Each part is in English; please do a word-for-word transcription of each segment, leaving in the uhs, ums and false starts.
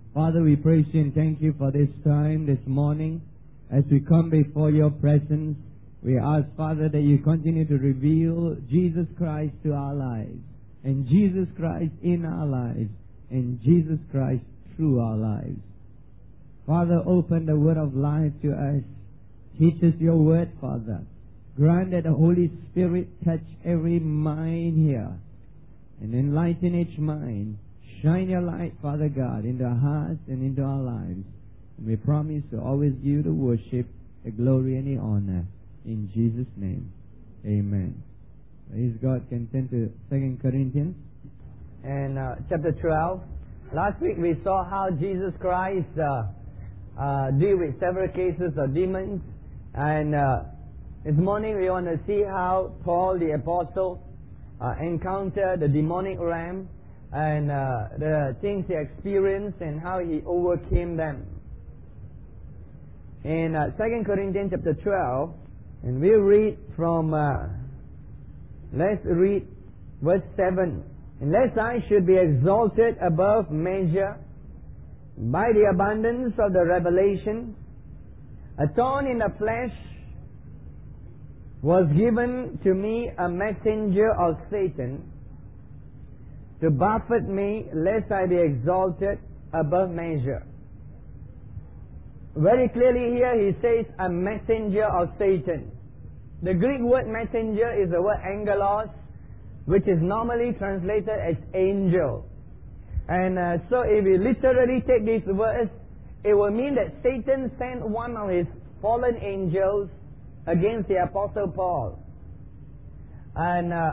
Father, we praise you and thank you for this time, this morning. As we come before your presence, we ask, Father, that you continue to reveal Jesus Christ to our lives, and Jesus Christ in our lives, and Jesus Christ through our lives. Father, open the word of life to us. Teach us your word, Father. Grant that the Holy Spirit touch every mind here and enlighten each mind. Shine your light, Father God, into our hearts and into our lives. And we promise to always give you the worship, the glory and the honor. In Jesus' name, amen. Praise God. Can turn to Second Corinthians. And uh, chapter twelve. Last week we saw how Jesus Christ uh, uh, deal with several cases of demons. And uh, this morning we want to see how Paul the Apostle uh, encountered the demonic realm and uh, the things he experienced and how he overcame them. In uh, Second Corinthians chapter twelve, and we'll read from, uh, let's read verse seven. Unless I should be exalted above measure by the abundance of the revelation, a thorn in the flesh was given to me, a messenger of Satan, to buffet me, lest I be exalted above measure. Very clearly here he says, a messenger of Satan. The Greek word messenger is the word angelos, which is normally translated as angel. And uh, so if we literally take this verse, it will mean that Satan sent one of his fallen angels against the Apostle Paul. And uh,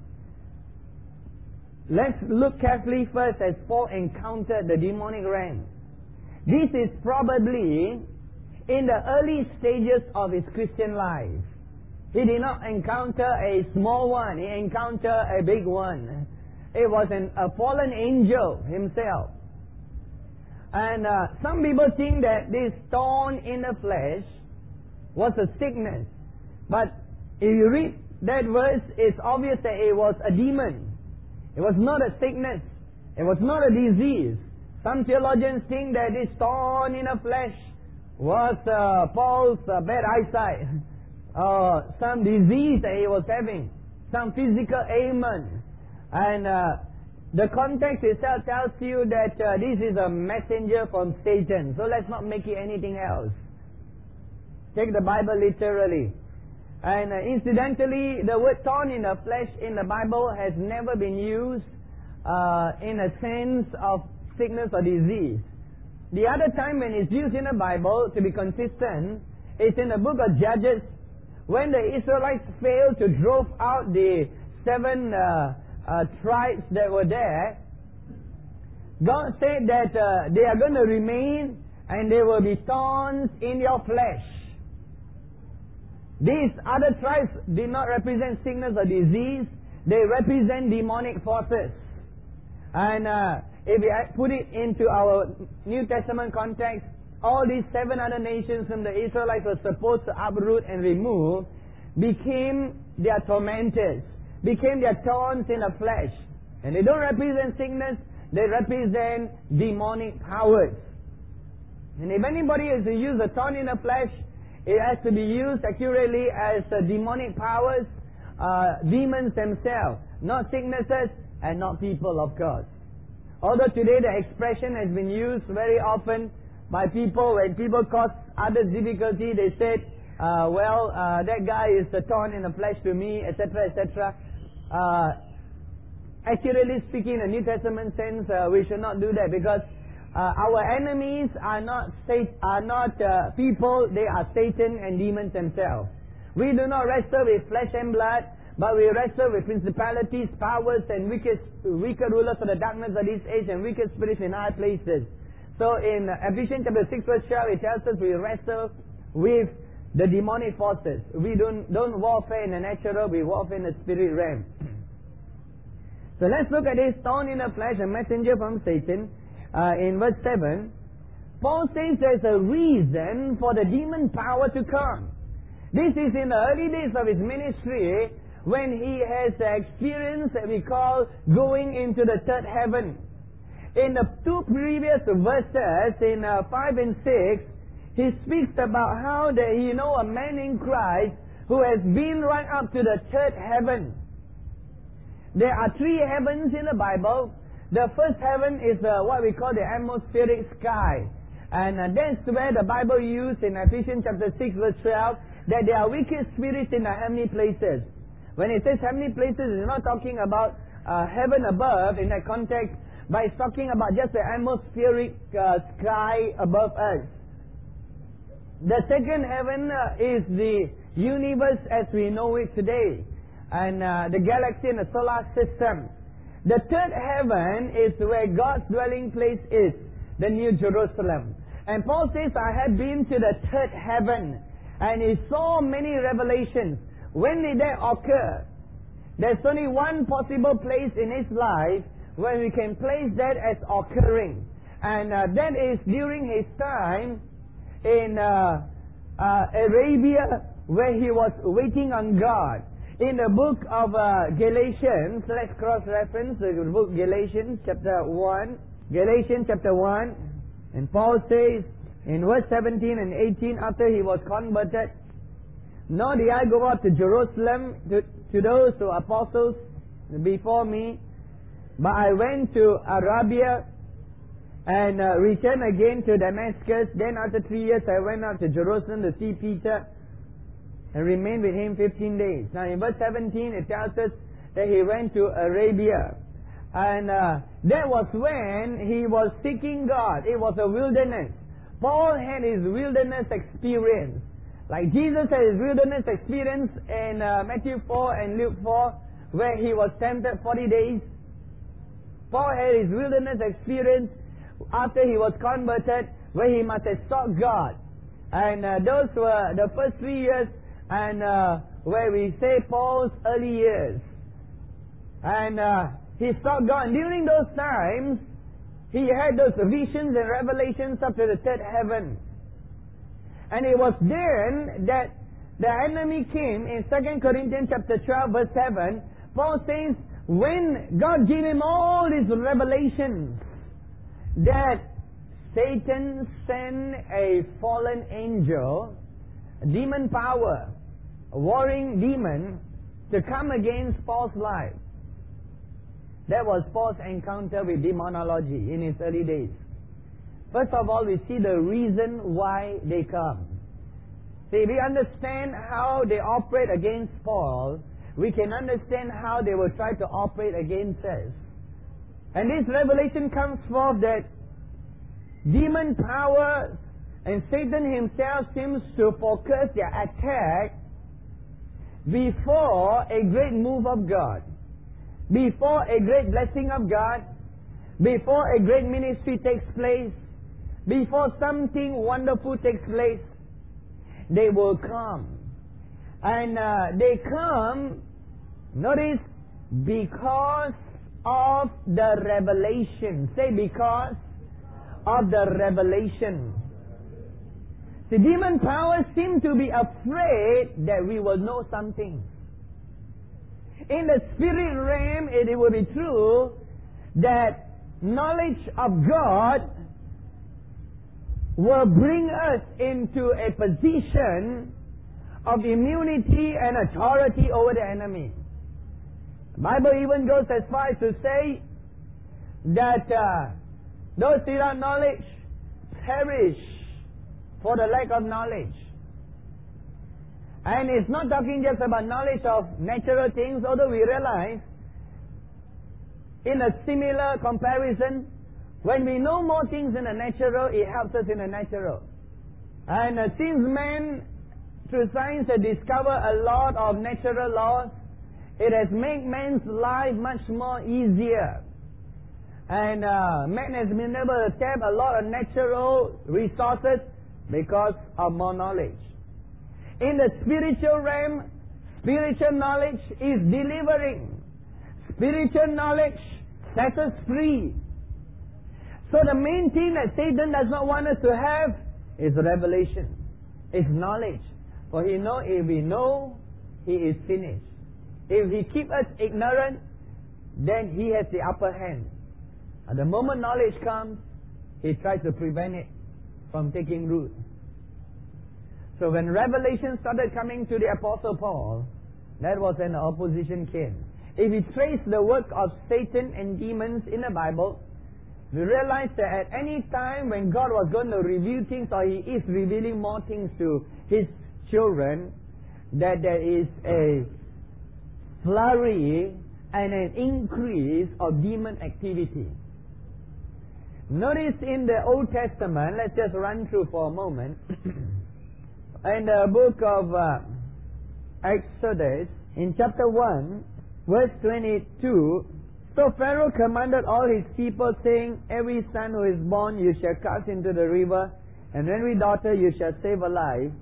let's look carefully first as Paul encountered the demonic realm. This is probably in the early stages of his Christian life. He did not encounter a small one, he encountered a big one. It was an, a fallen angel himself. And uh, some people think that this thorn in the flesh was a sickness. But if you read that verse, it's obvious that it was a demon. It was not a sickness. It was not a disease. Some theologians think that this thorn in the flesh was uh, Paul's uh, bad eyesight. Uh, some disease that he was having, some physical ailment. And uh, the context itself tells you that uh, this is a messenger from Satan. So let's not make it anything else. Take the Bible literally. And uh, incidentally, the word thorn in the flesh in the Bible has never been used uh, in a sense of sickness or disease. The other time when it's used in the Bible, to be consistent, is in the book of Judges, when the Israelites failed to drive out the seven uh, uh, tribes that were there. God said that uh, they are going to remain and there will be thorns in your flesh. These other tribes did not represent sickness or disease. They represent demonic forces. And uh, if we put it into our New Testament context, all these seven other nations whom the Israelites were supposed to uproot and remove became their tormentors, became their thorns in the flesh. And they don't represent sickness, they represent demonic powers. And if anybody is to use a thorn in the flesh, it has to be used accurately as uh, demonic powers, uh, demons themselves, not sicknesses and not people, of course. Although today the expression has been used very often by people, when people cause others difficulty, they said, uh, well, uh, that guy is a thorn in the flesh to me, et cetera, et cetera. Uh, accurately speaking, in the New Testament sense, uh, we should not do that, because uh, our enemies are not sat- are not uh, people, they are Satan and demons themselves. We do not wrestle with flesh and blood, but we wrestle with principalities, powers, and wicked, wicked rulers of the darkness of this age, and wicked spirits in high places. So in Ephesians chapter six verse twelve, it tells us we wrestle with the demonic forces. We don't, don't warfare in the natural, we warfare in the spirit realm. So let's look at this thorn in the flesh, a messenger from Satan. Uh, in verse seven, Paul says there's a reason for the demon power to come. This is in the early days of his ministry, when he has the experience that we call going into the third heaven. in the two previous verses, in uh, five and six, he speaks about how that you know a man in Christ who has been right up to the third heaven. There are three heavens in the Bible. The first heaven is uh, what we call the atmospheric sky. And uh, that's where the Bible used in Ephesians chapter six verse twelve that there are wicked spirits in the heavenly places. When it says heavenly places, it's not talking about uh, heaven above in that context, but it's talking about just the atmospheric uh, sky above us. The second heaven uh, is the universe as we know it today, and uh, the galaxy and the solar system. The third heaven is where God's dwelling place is, the New Jerusalem. And Paul says, I had been to the third heaven, and he saw many revelations. When did that occur? There's only one possible place in his life where we can place that as occurring, and uh, that is during his time in uh, uh, Arabia, where he was waiting on God. In the book of uh, Galatians, let's cross-reference the book Galatians chapter one. Galatians chapter one, and Paul says in verse seventeen and eighteen, after he was converted, nor did I go up to Jerusalem to, to those who are apostles before me, but I went to Arabia and uh, returned again to Damascus. Then after three years I went up to Jerusalem to see Peter and remained with him fifteen days. Now in verse seventeen it tells us that he went to Arabia. And uh, that was when he was seeking God. It was a wilderness. Paul had his wilderness experience. Like Jesus had his wilderness experience in uh, Matthew four and Luke four, where he was tempted forty days. Paul had his wilderness experience after he was converted, where he must have sought God. And uh, those were the first three years, and uh, where we say Paul's early years. And uh, he sought God. And during those times, he had those visions and revelations up to the third heaven. And it was then that the enemy came in Second Corinthians chapter twelve verse seven. Paul says, when God gave him all these revelations, that Satan sent a fallen angel, a demon power, a warring demon, to come against Paul's life. That was Paul's encounter with demonology in his early days. First of all, we see the reason why they come. See, we understand how they operate against Paul, we can understand how they will try to operate against us. And this revelation comes forth that demon powers and Satan himself seems to focus their attack before a great move of God, before a great blessing of God, before a great ministry takes place, before something wonderful takes place. They will come. And uh, they come, notice, because of the revelation. Say, because of the revelation. The demon powers seem to be afraid that we will know something. In the spirit realm, it, it will be true that knowledge of God will bring us into a position of immunity and authority over the enemy. The Bible even goes as far as to say that uh, those without knowledge perish for the lack of knowledge. And it's not talking just about knowledge of natural things, although we realize in a similar comparison, when we know more things in the natural, it helps us in the natural. And uh, since man, through science, has discovered a lot of natural laws, it has made man's life much more easier. And uh, man has been able to tap a lot of natural resources because of more knowledge. In the spiritual realm, spiritual knowledge is delivering. Spiritual knowledge sets us free. So the main thing that Satan does not want us to have is revelation, is knowledge. For he know if we know, he is finished. If he keep us ignorant, then he has the upper hand. At the moment knowledge comes, he tries to prevent it from taking root. So when revelation started coming to the Apostle Paul, that was when the opposition came. If we trace the work of Satan and demons in the Bible, we realize that at any time when God was going to reveal things, or He is revealing more things to His children, that there is a flurry and an increase of demon activity. Notice in the Old Testament, let's just run through for a moment. In the book of uh, Exodus, in chapter one, verse twenty-two, so Pharaoh commanded all his people, saying, every son who is born you shall cast into the river, and every daughter you shall save alive.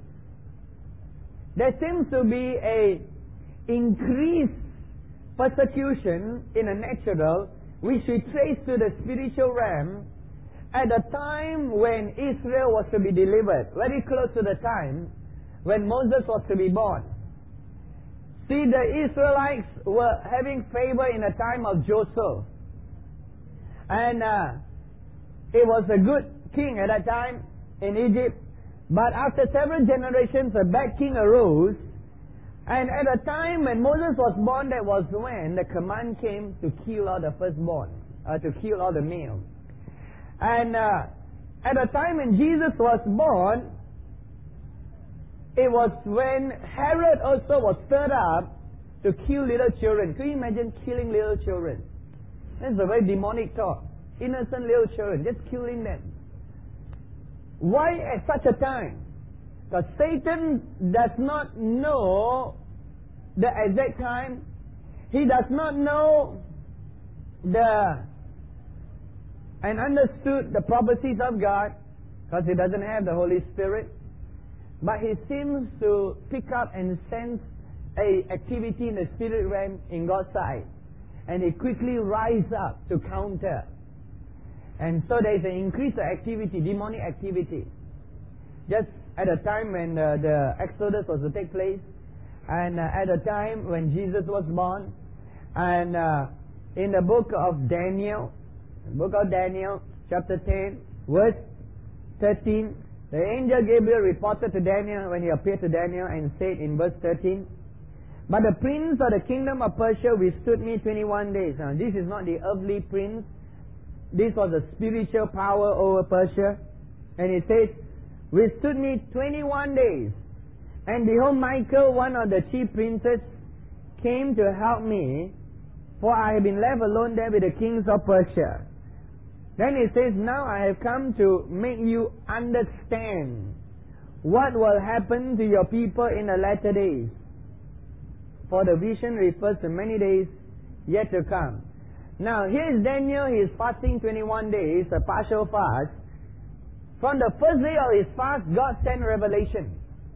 There seems to be a increased persecution in the natural, which we trace to the spiritual realm, at the time when Israel was to be delivered, very close to the time when Moses was to be born. See, the Israelites were having favor in the time of Joseph. And uh, it was a good king at that time in Egypt. But after several generations, a bad king arose. And at the time when Moses was born, that was when the command came to kill all the firstborn, uh, to kill all the males. And uh, at the time when Jesus was born, it was when Herod also was stirred up to kill little children. Can you imagine killing little children? That's a very demonic thought. Innocent little children, just killing them. Why at such a time? Because Satan does not know the exact time. He does not know the and understood the prophecies of God, because he doesn't have the Holy Spirit. But he seems to pick up and sense a activity in the spirit realm in God's sight. And he quickly rise up to counter. And so there is an increase of activity, demonic activity. Just at the time when uh, the Exodus was to take place, and uh, at the time when Jesus was born, and uh, in the book of Daniel, the book of Daniel, chapter ten, verse thirteen, the angel Gabriel reported to Daniel when he appeared to Daniel and said in verse thirteen, but the prince of the kingdom of Persia withstood me twenty-one days. Now this is not the earthly prince. This was a spiritual power over Persia. And it says, withstood me twenty-one days. And behold, Michael, one of the chief princes, came to help me, for I have been left alone there with the kings of Persia. Then it says, now I have come to make you understand what will happen to your people in the latter days. For the vision refers to many days yet to come. Now here is Daniel, he is fasting twenty-one days, a partial fast. From the first day of his fast, God sent revelation.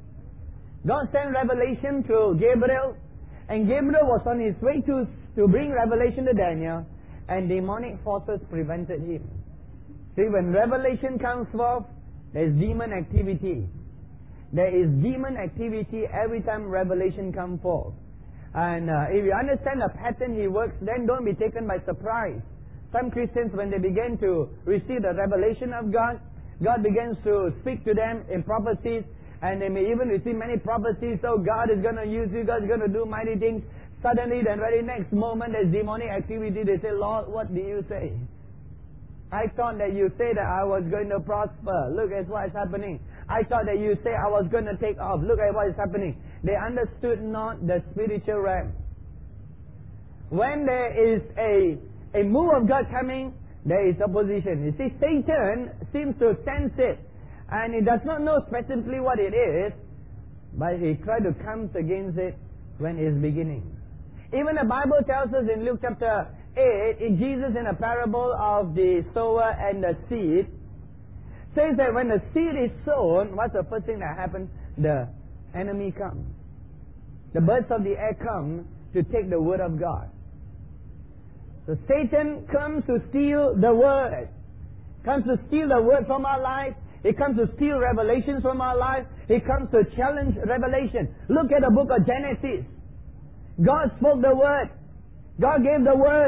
God sent revelation to Gabriel, and Gabriel was on his way to, to bring revelation to Daniel, and demonic forces prevented him. See, when revelation comes forth, there is demon activity. There is demon activity every time revelation comes forth. And uh, if you understand the pattern he works, then don't be taken by surprise. Some Christians, when they begin to receive the revelation of God, God begins to speak to them in prophecies, and they may even receive many prophecies. So God is going to use you, God is going to do mighty things. Suddenly, the very next moment, there's demonic activity. They say, Lord, what do you say? I thought that you said that I was going to prosper. Look at what is happening. I thought that you said I was going to take off. Look at what is happening. They understood not the spiritual realm. When there is a, a move of God coming, there is opposition. You see, Satan seems to sense it, and he does not know specifically what it is, but he tries to come against it when it is beginning. Even the Bible tells us in Luke chapter eight, in Jesus in a parable of the sower and the seed, says that when the seed is sown, what's the first thing that happens? The enemy comes. The birds of the air come to take the word of God. So Satan comes to steal the word. Comes to steal the word from our life. He comes to steal revelations from our life. He comes to challenge revelation. Look at the book of Genesis. God spoke the word. God gave the word.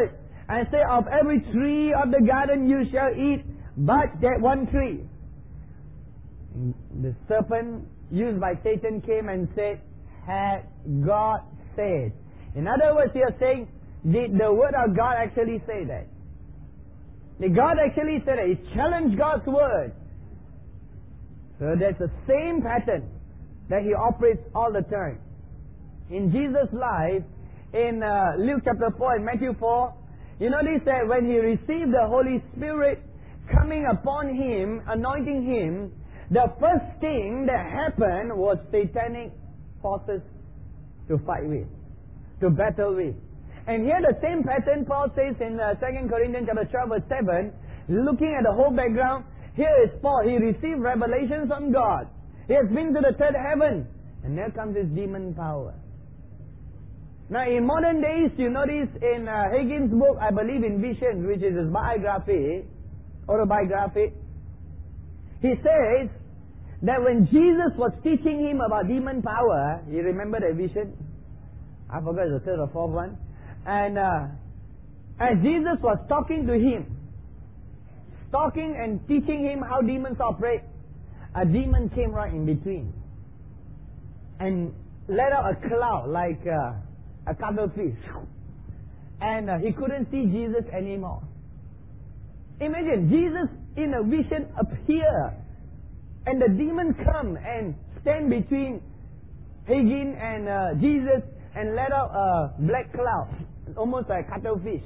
and say, of every tree of the garden you shall eat, but that one tree. And the serpent used by Satan came and said, had God said. In other words, he is saying, did the word of God actually say that? Did God actually say that? He challenged God's word. So that's the same pattern that he operates all the time. In Jesus' life, in uh, Luke chapter four and Matthew four, you notice that when he received the Holy Spirit coming upon him, anointing him, the first thing that happened was satanic forces to fight with, to battle with. And here the same pattern Paul says in uh, Second Corinthians chapter twelve verse seven, looking at the whole background, here is Paul. He received revelations from God. He has been to the third heaven. And there comes his demon power. Now in modern days, you notice in uh, Hagin's book, I believe in Visions, which is his biography, autobiography, he says that when Jesus was teaching him about demon power, you remember that vision? I forgot the third or fourth one. And uh, as Jesus was talking to him, talking and teaching him how demons operate, a demon came right in between and let out a cloud like uh, a cuttlefish, and uh, he couldn't see Jesus anymore. Imagine Jesus in a vision appear, and the demon come and stand between Hagin and uh, Jesus and let out a black cloud, almost like a cuttlefish.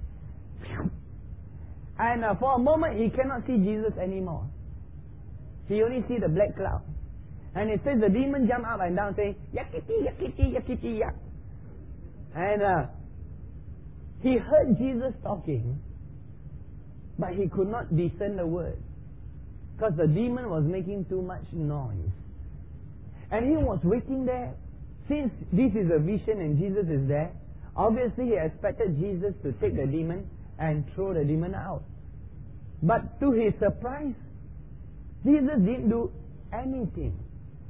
And uh, for a moment he cannot see Jesus anymore. He only see the black cloud. And it says the demon jumped up and down saying, yakiti, yakiti, yakiti, yak. And uh, he heard Jesus talking, but he could not discern the word, because the demon was making too much noise. And he was waiting there. Since this is a vision and Jesus is there, obviously he expected Jesus to take the demon and throw the demon out. But to his surprise, Jesus didn't do anything.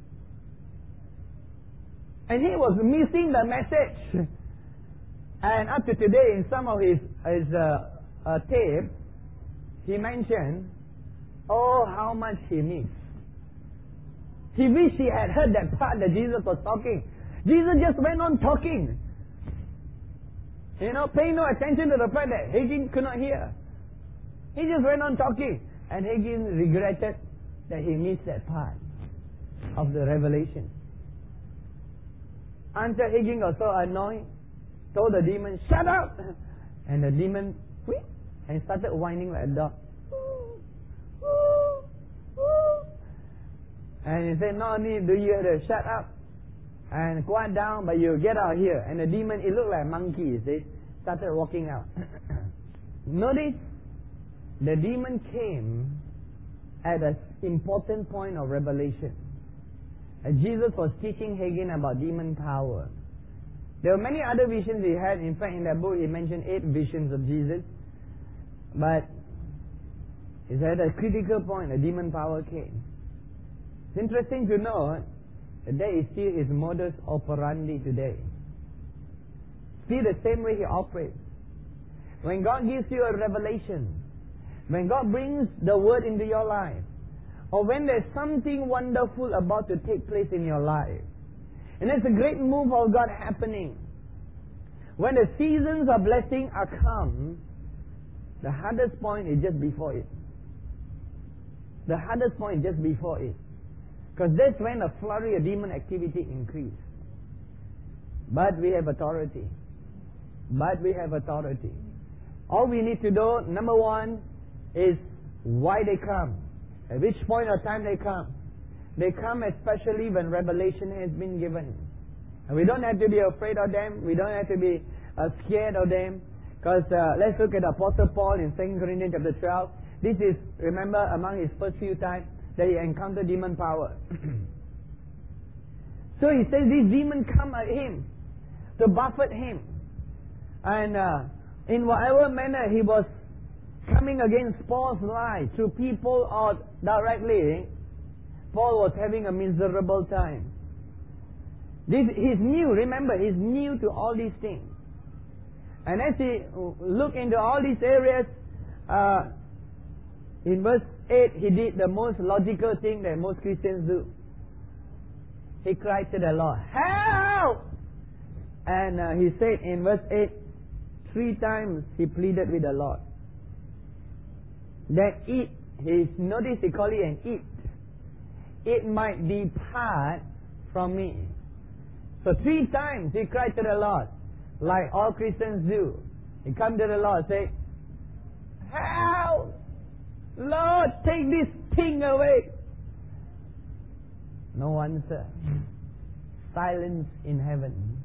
And he was missing the message. And up to today, in some of his, his uh, uh, tapes, he mentioned, oh, how much he missed. He wished he had heard that part that Jesus was talking. Jesus just went on talking. You know, paying no attention to the fact that Hagin could not hear. He just went on talking. And Hagin regretted that he missed that part of the revelation. Until Hagin got so annoyed, told the demon, shut up! And the demon wheep, and started whining like a dog. And he said, not only do you have to shut up and quiet down, but you get out here. And the demon, it looked like a monkey, you see, started walking out. Notice, the demon came at an important point of revelation. And Jesus was teaching Hagin about demon power. There were many other visions he had. In fact, in that book, he mentioned eight visions of Jesus. But it's at a critical point, the demon power came. It's interesting to note that that is still his modus operandi today. Still the same way he operates. When God gives you a revelation, when God brings the word into your life, or when there's something wonderful about to take place in your life, and there's a great move of God happening, when the seasons of blessing are come, the hardest point is just before it. The hardest point is just before it. Because that's when the flurry of demon activity increase. But we have authority. But we have authority. All we need to do, number one, is why they come. At which point of time they come. They come especially when revelation has been given. And we don't have to be afraid of them. We don't have to be uh, scared of them. Because uh, let's look at Apostle Paul in Second Corinthians chapter twelve. This is, remember, among his first few times that he encountered demon power. So he says these demons come at him to buffet him. And uh, in whatever manner he was coming against Paul's life, through people or directly, Paul was having a miserable time. This, he's new, remember, he's new to all these things. And as he looked into all these areas, uh, in verse eight, he did the most logical thing that most Christians do. He cried to the Lord, help! And uh, he said in verse eight, three times he pleaded with the Lord that it, his, notice he called it an it, it might depart from me. So three times he cried to the Lord, like all Christians do. He come to the Lord and say, help! Lord, take this thing away. No answer. Silence in heaven.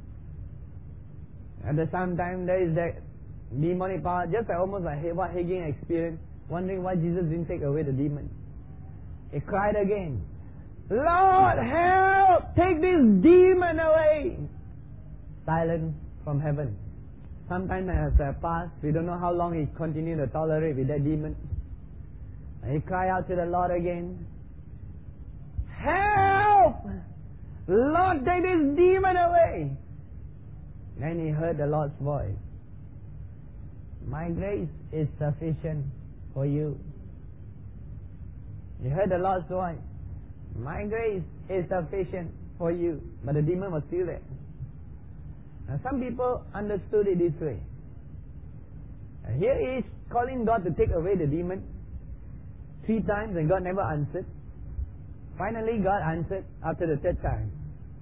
At the same time, there is that demonic power, just like almost like what Hagin experienced, wondering why Jesus didn't take away the demon. He cried again, Lord, help! Take this demon away! Silence from heaven. Sometime has uh, passed. We don't know how long he continued to tolerate with that demon. And he cried out to the Lord again, help! Lord, take this demon away! Then he heard the Lord's voice. My grace is sufficient for you. He heard the Lord's voice. My grace is sufficient for you. But the demon was still there. Now some people understood it this way. And here he is calling God to take away the demon three times and God never answered. Finally God answered after the third time.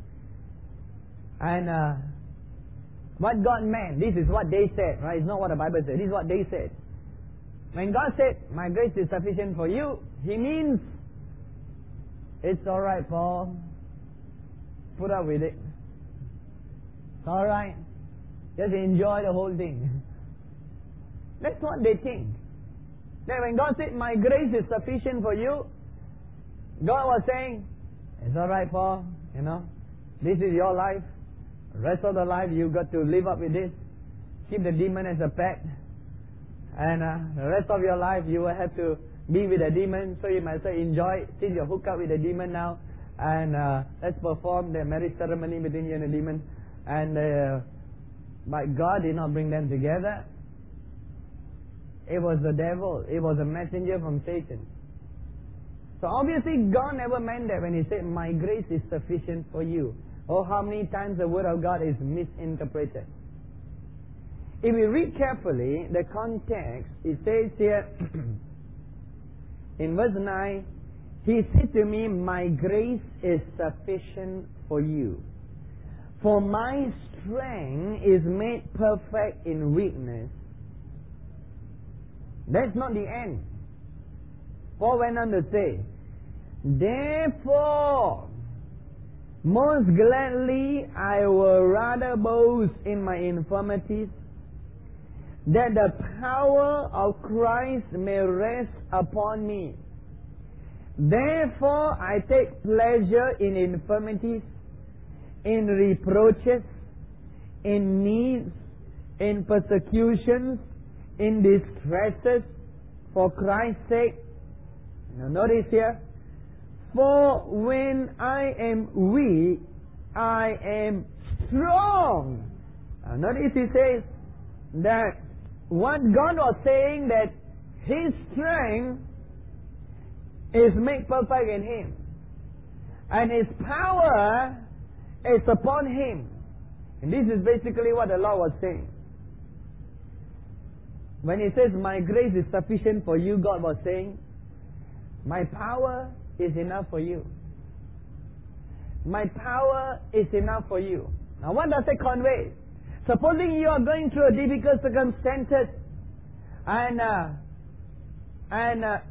And uh, what God meant, this is what they said, right? It's not what the Bible said. This is what they said. When God said, my grace is sufficient for you, He means, it's alright, Paul. Put up with it. It's alright. Just enjoy the whole thing. That's what they think. That when God said, my grace is sufficient for you, God was saying, it's alright, Paul. You know, this is your life. The rest of the life you got to live up with this. Keep the demon as a pet. And uh, the rest of your life you will have to be with the demon. So you might say enjoy, since you're hooked up with the demon now. And uh, let's perform the marriage ceremony between you and the demon. And uh, but God did not bring them together. It was the devil. It was a messenger from Satan. So obviously God never meant that when He said, my grace is sufficient for you. Oh, how many times the word of God is misinterpreted. If we read carefully the context, it says here in verse nine, He said to me, my grace is sufficient for you. For my strength is made perfect in weakness. That's not the end. Paul went on to say, therefore, most gladly I will rather boast in my infirmities, that the power of Christ may rest upon me. Therefore I take pleasure in infirmities, in reproaches, in needs, in persecutions, in distresses, for Christ's sake. Now notice here, for when I am weak, I am strong. Now notice he says that what God was saying, that His strength is made perfect in Him. And His power is upon Him. And this is basically what the Lord was saying. When He says, my grace is sufficient for you, God was saying, my power is enough for you. My power is enough for you. Now what does it convey? Supposing you are going through a difficult circumstances, and uh, and uh,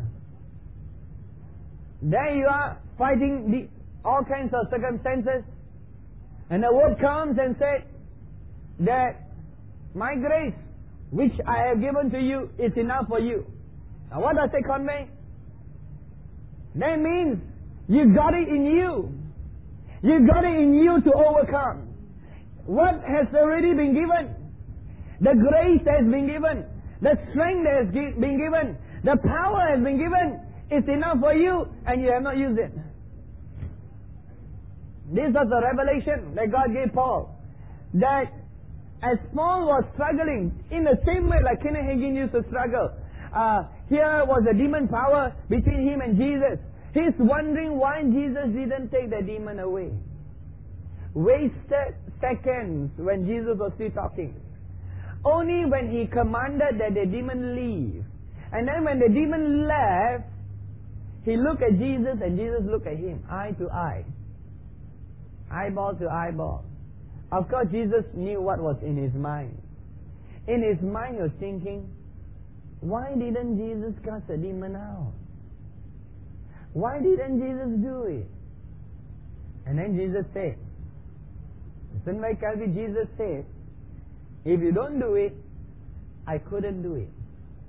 there you are fighting the, all kinds of circumstances, and the word comes and says that my grace, which I have given to you, is enough for you. Now what does it convey? That means you got it in you. You got it in you to overcome. What has already been given? The grace has been given. The strength has been given. The power has been given. It's enough for you, and you have not used it. This was the revelation that God gave Paul. That as Paul was struggling, in the same way like Kenneth Hagin used to struggle, uh, here was a demon power between him and Jesus. He's wondering why Jesus didn't take the demon away. Wasted seconds when Jesus was still talking. Only when he commanded that the demon leave. And then when the demon left, he looked at Jesus and Jesus looked at him, eye to eye. Eyeball to eyeball. Of course, Jesus knew what was in his mind. In his mind, he was thinking, why didn't Jesus cast the demon out? Why didn't Jesus do it? And then Jesus said, listen very carefully, Jesus said, if you don't do it, I couldn't do it.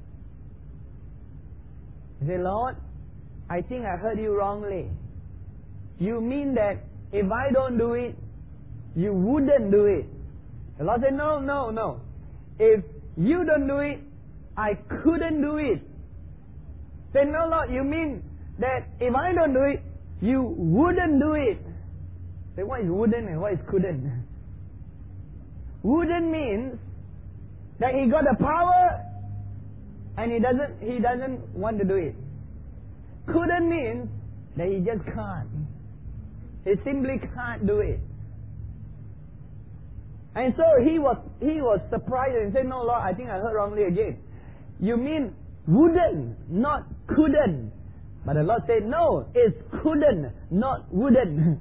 He said, Lord, I think I heard you wrongly. You mean that if I don't do it, you wouldn't do it. The Lord said, no, no, no. If you don't do it, I couldn't do it. He said, no, Lord, you mean that if I don't do it, you wouldn't do it. He said, what is wouldn't and what is couldn't? Wouldn't means that he got the power and he doesn't he doesn't want to do it. Couldn't means that he just can't. He simply can't do it. And so he was he was surprised and said, no, Lord, I think I heard wrongly again. You mean wouldn't, not couldn't. But the Lord said, no, it's couldn't, not wouldn't.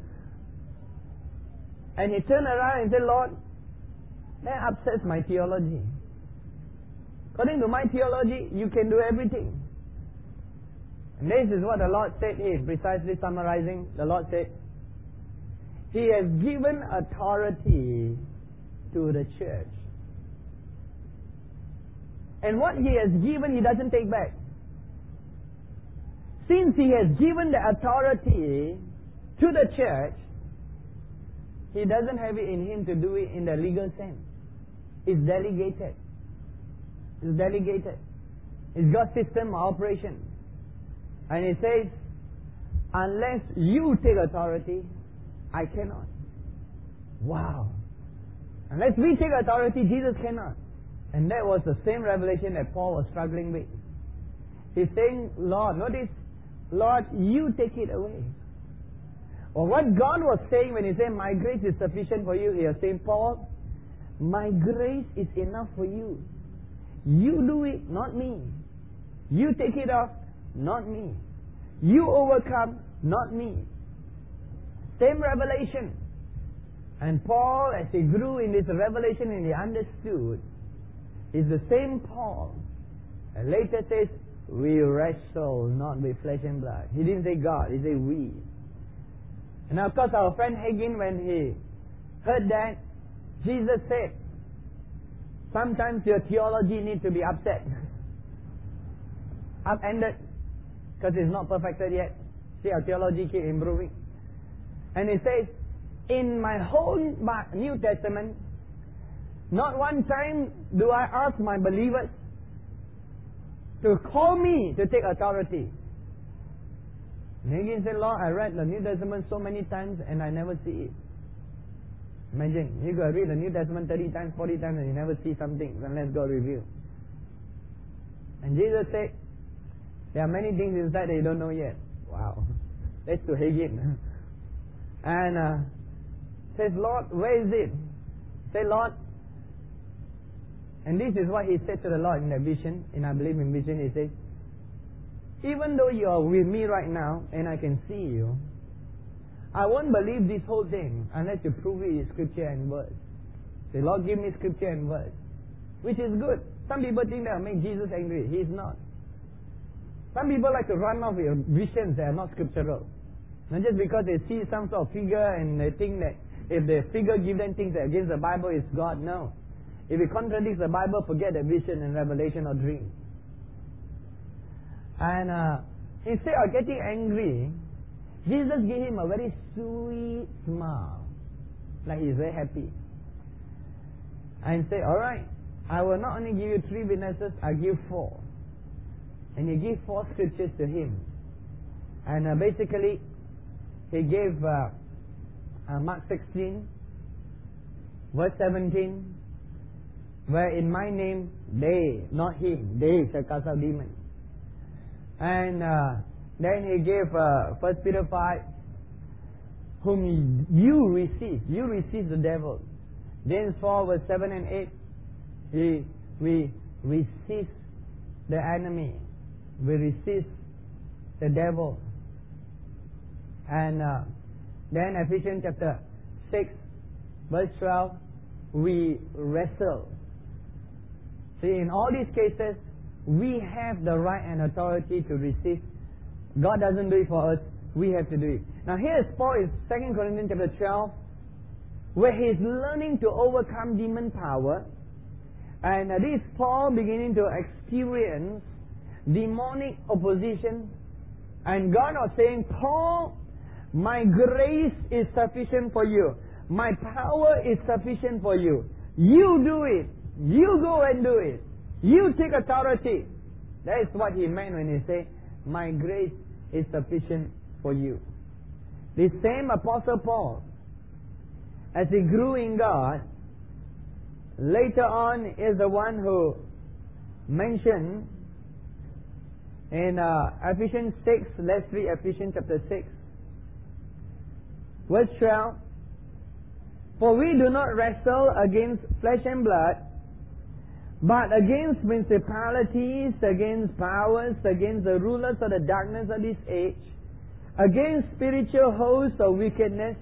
And he turned around and said, Lord, that upsets my theology. According to my theology, you can do everything. And this is what the Lord said here, precisely summarizing. The Lord said, He has given authority to the church. And what He has given, He doesn't take back. Since He has given the authority to the church, He doesn't have it in Him to do it in the legal sense. It's delegated. It's delegated. It's God's system of operation. And He says, unless you take authority, I cannot. Wow. Unless we take authority, Jesus cannot. And that was the same revelation that Paul was struggling with. He's saying, Lord, notice, Lord, you take it away. Or what God was saying when He said, my grace is sufficient for you, He was saying, Paul, my grace is enough for you. You do it, not me. You take it off, not me. You overcome, not me. Same revelation. And Paul, as he grew in this revelation and he understood, is the same Paul. And later says, we wrestle not with flesh and blood. He didn't say God, he said we. And of course our friend Hagin, when he heard that, Jesus said, sometimes your theology needs to be upset. Upended. Because it's not perfected yet. See, our theology keeps improving. And he says, in my whole New Testament, not one time do I ask my believers to call me to take authority. And Hagin said, Lord, I read the New Testament so many times and I never see it. Imagine, you go read the New Testament thirty times, forty times and you never see something unless God reveals. And Jesus said, there are many things inside that you don't know yet. Wow. That's to Hagin. And uh, says, Lord, where is it? Say, Lord. And this is what he said to the Lord in the vision. And I believe in vision, he says, even though you are with me right now and I can see you, I won't believe this whole thing unless you prove it in scripture and words. Say, Lord, give me scripture and words. Which is good. Some people think that will make Jesus angry. He is not. Some people like to run off with visions that are not scriptural. Not just because they see some sort of figure and they think that if the figure gives them things that against the Bible, it's God. No. If it contradicts the Bible, forget the vision and revelation or dream. And uh, instead of getting angry, Jesus gave him a very sweet smile. Like he's very happy. And say, alright, I will not only give you three witnesses, I'll give four. And he gave four scriptures to him. And uh, basically, he gave uh, uh, Mark sixteen, verse seventeen, where in my name, they, not him, they shall cast out demons. And uh, then he gave uh, First Peter five, whom you receive, you receive the devil. James four verse seven and eight, he, we resist the enemy, we resist the devil. And uh, then Ephesians chapter six verse twelve, we wrestle. See, in all these cases, we have the right and authority to resist. God doesn't do it for us, we have to do it. Now here is Paul in Second Corinthians chapter twelve, where he is learning to overcome demon power. And uh, this is Paul beginning to experience demonic opposition. And God was saying, Paul, my grace is sufficient for you. My power is sufficient for you. You do it. You go and do it. You take authority. That is what he meant when he said, my grace is sufficient for you. The same Apostle Paul, as he grew in God, later on is the one who mentioned in uh, Ephesians six, let's read Ephesians chapter six, verse twelve. For we do not wrestle against flesh and blood, but against principalities, against powers, against the rulers of the darkness of this age, against spiritual hosts of wickedness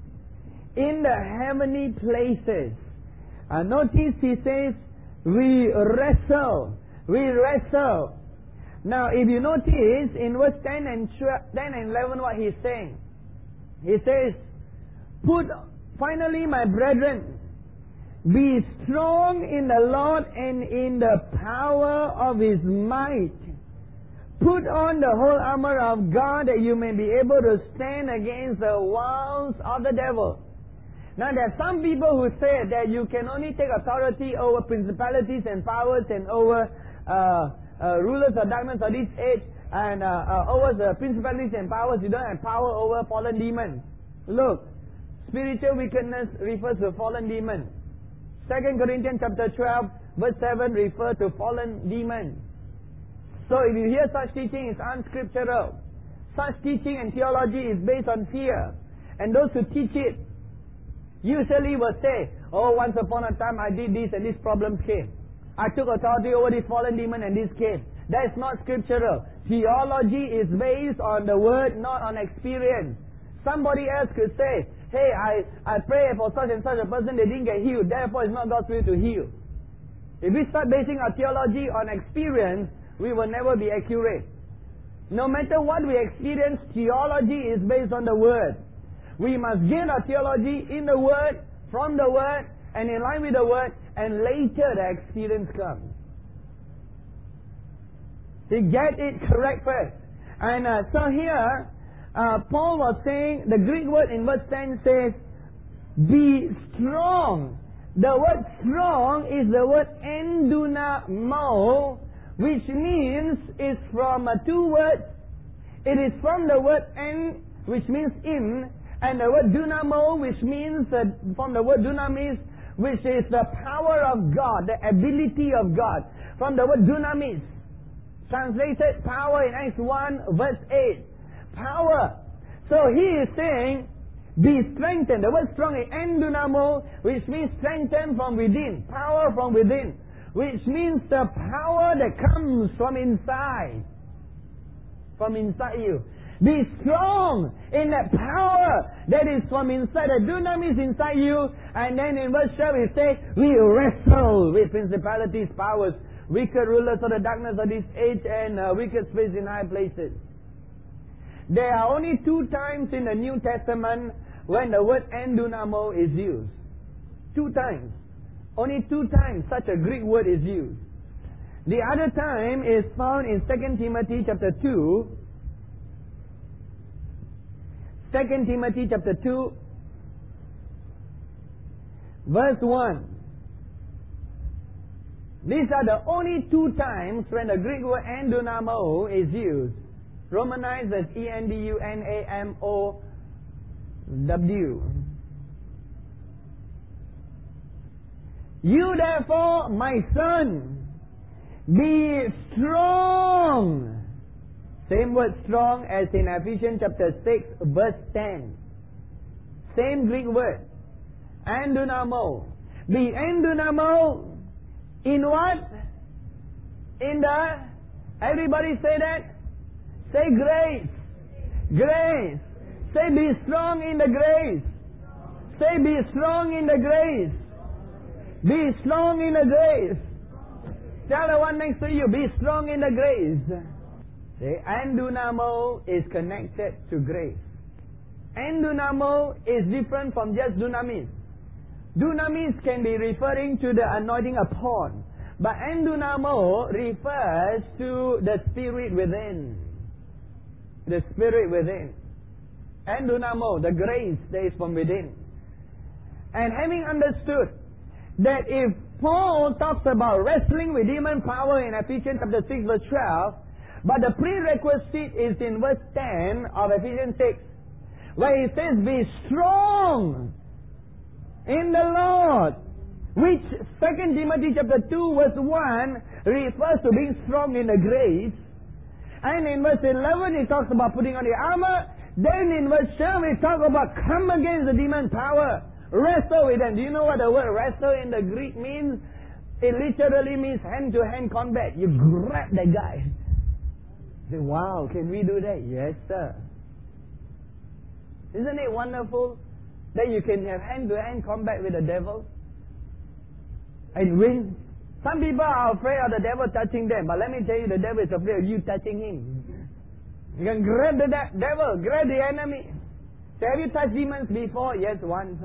in the heavenly places. Uh, notice he says, we wrestle, we wrestle. Now if you notice in verse ten and eleven what he's saying, he says, put, finally my brethren, be strong in the Lord and in the power of His might. Put on the whole armor of God that you may be able to stand against the wiles of the devil. Now there are some people who say that you can only take authority over principalities and powers and over uh, uh, rulers of darkness of this age and uh, uh, over the principalities and powers. You don't have power over fallen demons. Look, spiritual wickedness refers to fallen demons. Second Corinthians chapter twelve verse seven refers to fallen demons. So if you hear such teaching, it's unscriptural. Such teaching and theology is based on fear. And those who teach it usually will say, oh, once upon a time I did this and this problem came. I took authority over this fallen demon and this came. That is not scriptural. Theology is based on the word, not on experience. Somebody else could say, hey, I, I pray for such and such a person, they didn't get healed, therefore it's not God's will to heal. If we start basing our theology on experience, we will never be accurate. No matter what we experience, theology is based on the Word. We must gain our theology in the Word, from the Word, and in line with the Word, and later the experience comes. To get it correct first. And uh, so here, uh, Paul was saying, the Greek word in verse ten says, be strong. The word strong is the word endunamo, which means it's from uh, two words. It is from the word en, which means in, and the word dunamo, which means uh, from the word dunamis, which is the power of God, the ability of God. From the word dunamis, translated power in Acts one verse eight. Power. So he is saying, be strengthened. The word strong is endunamo, which means strengthened from within, power from within, which means the power that comes from inside, from inside you. Be strong in that power that is from inside. The dunamis inside you. And then in verse twelve it says, we wrestle with principalities, powers, wicked rulers of the darkness of this age, and uh, wicked spirits in high places. There are only two times in the New Testament when the word endunamo is used. Two times. Only two times such a Greek word is used. The other time is found in Second Timothy chapter two. Second Timothy chapter two, verse one. These are the only two times when the Greek word endunamo is used. Romanized as E N D U N A M O W. You therefore, my son, be strong. Same word strong as in Ephesians chapter six, verse ten. Same Greek word. Endunamo. Be endunamo in what? In the, everybody say that? Say grace. Grace. Say be strong in the grace. Say be strong in the grace. Be strong in the grace. Tell the one next to you, be strong in the grace. See, endunamo is connected to grace. Endunamo is different from just dunamis. Dunamis can be referring to the anointing upon, but endunamo refers to the spirit within. The spirit within. Endunamo, the grace that is from within. And having understood that if Paul talks about wrestling with demon power in Ephesians chapter six verse twelve, but the prerequisite is in verse ten of Ephesians six, where he says, be strong in the Lord, which Second Timothy chapter two verse one refers to being strong in the grace. And in verse eleven he talks about putting on the armor. Then in verse twelve he talks about come against the demon power. Wrestle with them. Do you know what the word wrestle in the Greek means? It literally means hand-to-hand combat. You grab the guy. You say, wow, can we do that? Yes, sir. Isn't it wonderful that you can have hand-to-hand combat with the devil and win? Some people are afraid of the devil touching them, but let me tell you, the devil is afraid of you touching him. You can grab the de- devil, grab the enemy. So have you touched demons before? Yes, once.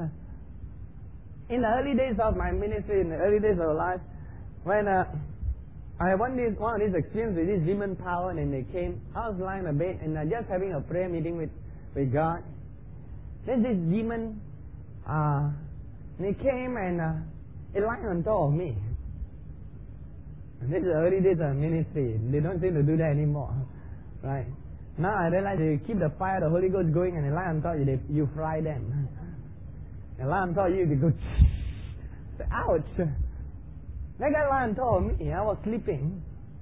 In the early days of my ministry, in the early days of life, when uh, I had one, this, one of these experiences with this demon power, and they came, I was lying in a bed and uh, just having a prayer meeting with, with God. Then this demon, uh, they came and uh, it lying on top of me. And this is the early days of ministry. They don't seem to do that anymore, right? Now I realize they keep the fire of the Holy Ghost going, and they lie on top of you, they, you fry them. They lie on top of you, they go, say, ouch! That guy lie on top of me, I was sleeping.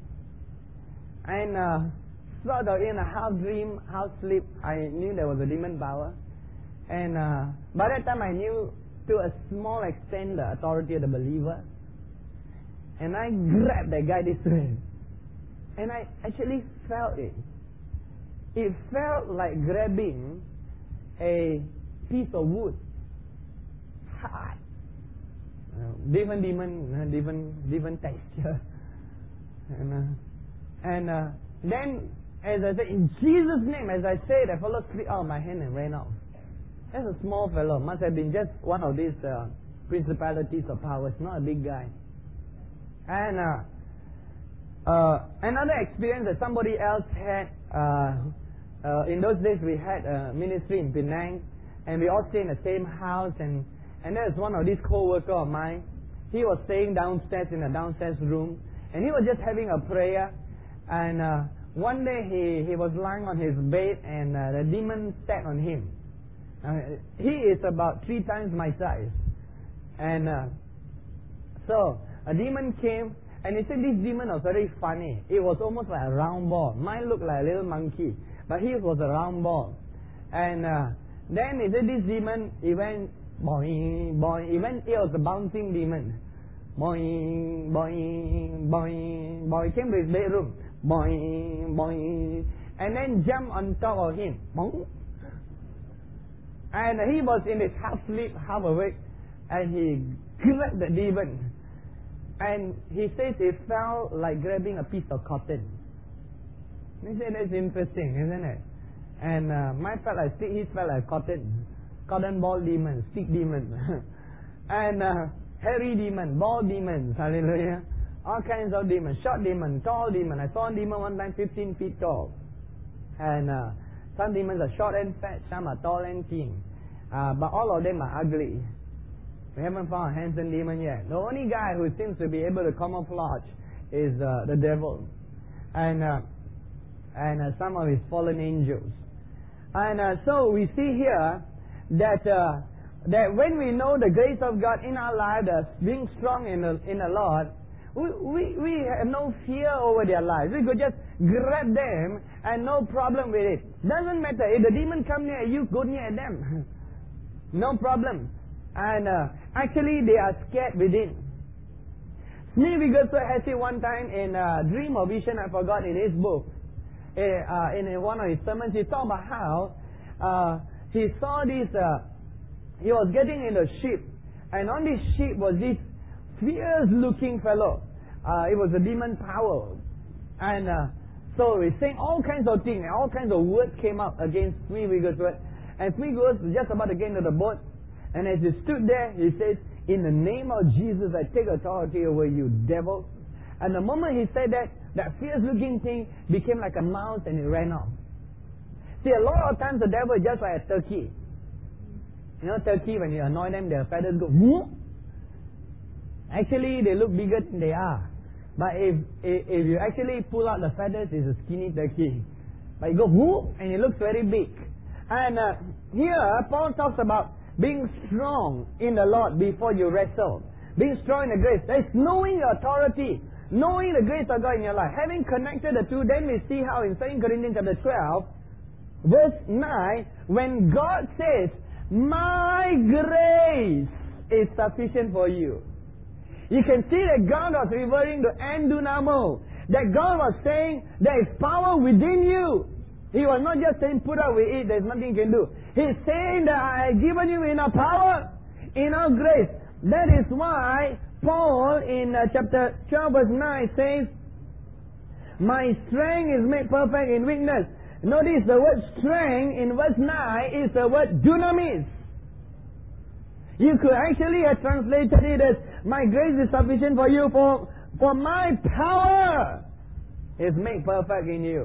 And uh, sort of in a half dream, half sleep, I knew there was a demon power. And uh, by that time I knew to a small extent the authority of the believer. And I grabbed that guy this way. And I actually felt it. It felt like grabbing a piece of wood. Hard. Uh, different demon, uh, different, different texture. and uh, and uh, then, as I said, in Jesus' name, as I said, the fellow slipped out of my hand and ran off. That's a small fellow. Must have been just one of these uh, principalities or powers, not a big guy. And uh, uh, another experience that somebody else had, uh, uh, in those days we had a ministry in Penang, and we all stayed in the same house, and, and there's one of these co-worker of mine. He was staying downstairs in a downstairs room, and he was just having a prayer, and uh, one day he, he was lying on his bed, and uh, the demon sat on him. Uh, he is about three times my size. And uh, so, a demon came, and he said this demon was very funny. It was almost like a round ball. Mine looked like a little monkey, but his was a round ball. And uh, then he said this demon, he went, boing, boing, he went, it was a bouncing demon. Boing, boing, boing, boing, came to his bedroom. Boing, boing, and then jumped on top of him. Boing. And he was in his half sleep, half awake, and he grabbed the demon. And he says it felt like grabbing a piece of cotton. He said that's interesting, isn't it? And uh, mine felt like stick, his felt like cotton. Cotton ball demon, stick demon. and uh, hairy demon, ball demons, hallelujah. All kinds of demons, short demon, tall demon. I saw a demon one time fifteen feet tall. And uh, some demons are short and fat, some are tall and thin. Uh, but all of them are ugly. We haven't found a handsome demon yet. The only guy who seems to be able to camouflage is uh, the devil. And uh, and uh, some of his fallen angels. And uh, so we see here that uh, that when we know the grace of God in our life, the being strong in the, in the Lord, we, we, we have no fear over their lives. We could just grab them and no problem with it. Doesn't matter. If the demon come near you, go near them. No problem. And uh, actually they are scared within. Smith Wigglesworth has it one time in uh, Dream or Vision, I forgot, in his book. Uh, uh, in one of his sermons, he talked about how uh, he saw this, uh, he was getting in a ship, and on this ship was this fierce looking fellow. Uh, it was a demon power. And uh, so he's saying all kinds of things, and all kinds of words came up against Smith Wigglesworth. And Smith Wigglesworth was just about to get into the boat, and as he stood there, he says, "In the name of Jesus, I take authority over you, devil." And the moment he said that, that fierce-looking thing became like a mouse and it ran off. See, a lot of times the devil is just like a turkey. You know, turkey, when you annoy them, their feathers go, whoop. Actually, they look bigger than they are. But if, if if you actually pull out the feathers, it's a skinny turkey. But you go, whoop, and it looks very big. And uh, here, Paul talks about being strong in the Lord before you wrestle. Being strong in the grace. That is knowing your authority. Knowing the grace of God in your life. Having connected the two, then we see how in Second Corinthians chapter twelve, verse nine, when God says, "My grace is sufficient for you." You can see that God was referring to endunamo. That God was saying there is power within you. He was not just saying put up with it, there's nothing you can do. He's saying that I have given you enough power, enough grace. That is why Paul in uh, chapter twelve verse nine says, "My strength is made perfect in weakness." Notice the word strength in verse nine is the word dunamis. You could actually have translated it as, "My grace is sufficient for you, for, for my power is made perfect in you."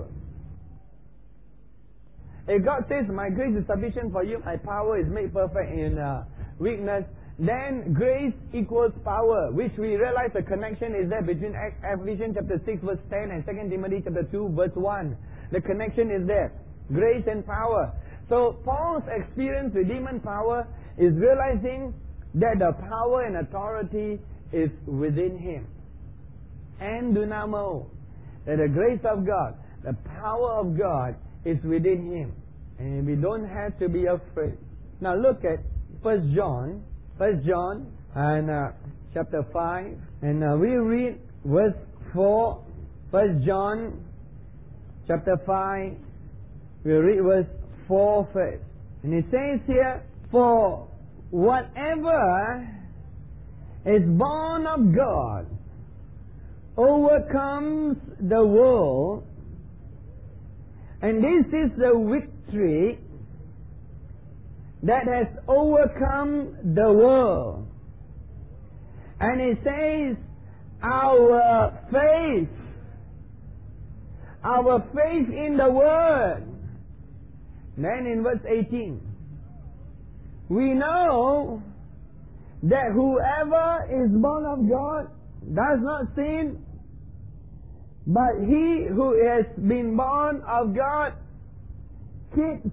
If God says, "My grace is sufficient for you, my power is made perfect in uh, weakness," then grace equals power, which we realize the connection is there between Ephesians chapter six verse ten and Second Timothy chapter two verse one. The connection is there. Grace and power. So Paul's experience with demon power is realizing that the power and authority is within him. And dunamo, that the grace of God, the power of God is within him. And we don't have to be afraid. Now look at First John, First John and uh, chapter five, and uh, we read verse four. First John chapter five, we read verse four first. And it says here, "For whatever is born of God overcomes the world, and this is the victory that has overcome the world." And it says, our faith, our faith in the Word. Then in verse eighteen, we know that whoever is born of God does not sin, but he who has been born of God keeps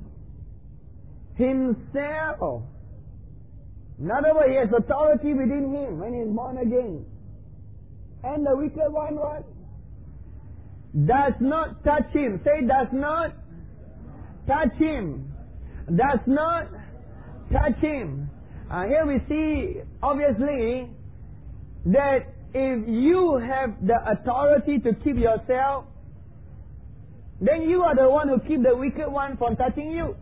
himself. In other words, he has authority within him when he is born again. And the wicked one what? Does not touch him. Say, does not touch him. Does not touch him. Uh, here we see, obviously, that if you have the authority to keep yourself, then you are the one who keep the wicked one from touching you.